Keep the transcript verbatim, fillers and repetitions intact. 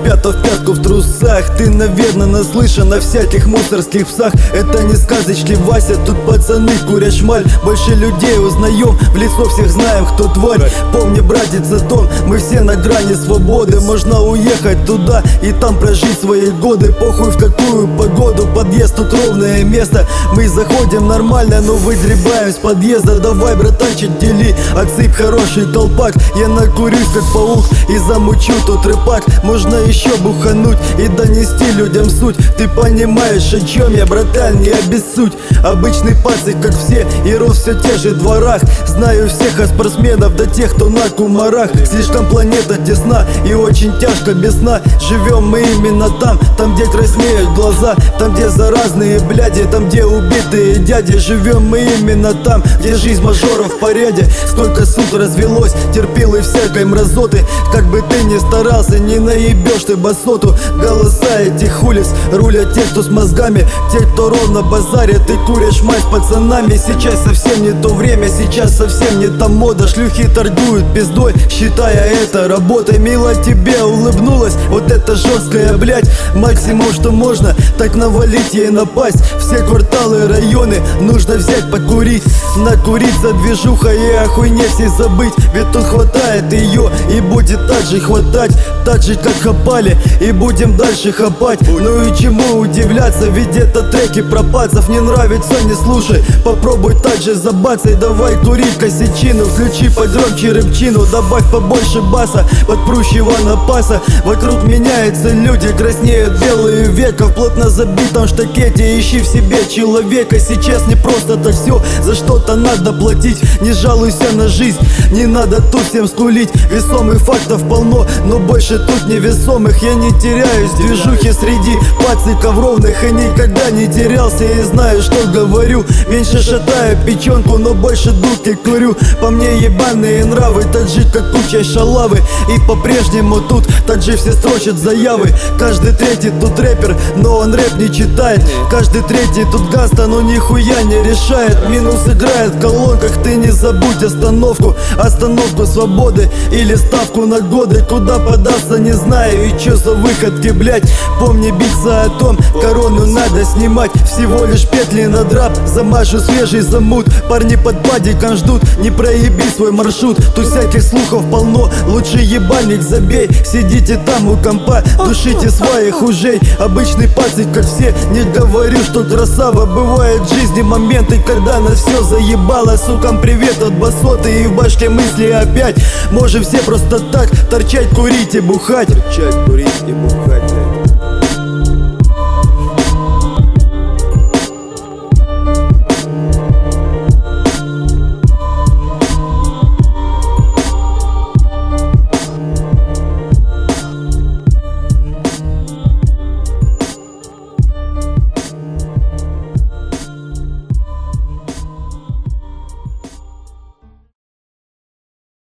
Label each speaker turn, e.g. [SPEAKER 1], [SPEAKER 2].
[SPEAKER 1] пята в пятку в трусах. Ты, наверное, наслышан о всяких мусорских псах. Это не сказочки, Вася, тут пацаны курят шмаль. Больше людей узнаем, в лицо всех знаем, кто тварь. Помни, братец, о том, мы все на грани свободы. Можно уехать туда и там прожить свои годы. Похуй в какую погоду, подъезд тут ровное место. Мы заходим нормально, но выгребаем с подъезда. Давай, братанчик, дели, отсыпь хороший колпак. Я накурюсь как паук и замучу тот рыбак. Можно еще бухануть и донести людям суть. Ты понимаешь, о чем я, братан, не обессудь. Обычный пацик, как все, и рос все те же дворах. Знаю всех от спортсменов до тех, кто на кумарах. Слишком планета тесна и очень тяжко без сна. Живем мы именно там, там где краснеют глаза, там где заразные бляди, там где убитые дяди. Живем мы именно там, где жизнь мажоров в порядке. Столько суд развелось, терпилы всякой мразоты. Как бы ты ни старался, не наебешь ты басоту. Голоса этих улиц рулят те, кто с мозгами, те, кто ровно базарит. Ты куришь мать с пацанами. Сейчас совсем не то время, сейчас совсем не та мода. Шлюхи торгуют пиздой, считая это работой. Мило тебе улыбнулась, вот это жесткая, блядь. Максимум, что можно, так навалить ей напасть. Все кварталы, районы нужно взять покурить. Накурить за движухой и о хуйне всей забыть. Ведь тут хватает ее и будет так же хватать. Так же, как хапали, и будем дальше хапать. Ну и чему удивляться, ведь это треки про пацов. Не нравится, не слушай, попробуй так же забаться. И давай курить косячину, включи погромче рыбчину. Добавь побольше баса, подпрущего напаса. Вокруг меняются люди, краснеют белые века. В плотно забитом штакете ищи в себе человека. Сейчас не просто так все, за что-то надо платить. Не жалуйся на жизнь, не надо тут всем скулить. Весомых фактов полно, но больше тут невесомых. Я не теряюсь в движухе среди пациков ровных. И никогда не терялся, и знаю, что говорю. Меньше шатаю печенку, но больше дудки курю. По мне ебаные нравы, так жить как куча шалавы. И по-прежнему тут так же все строчат заявы. Каждый третий тут рэпер, но он рэп не читает. Каждый третий тут гаста, но нихуя не решает. Минус играет в колонках, ты не забудь остановку. Остановку свободы или ставку на годы. Куда податься не знаю и чё за выходки, блять. Помни биться о том, корону надо снимать. Всего лишь петли на драп, замажу свежий замут. Парни под падиком ждут, не проеби свой маршрут. Тут всяких слухов полно, лучше ебальник забей. Сидите там у компа, душите своих ужей. Обычный пацик, как все, не говорю, что красава. Бывают в жизни моменты, когда нас все заебало. Сукам привет от басоты, и в башке мысли опять. Можем все просто так торчать, курить и бухать. Торчать, курить и бухать.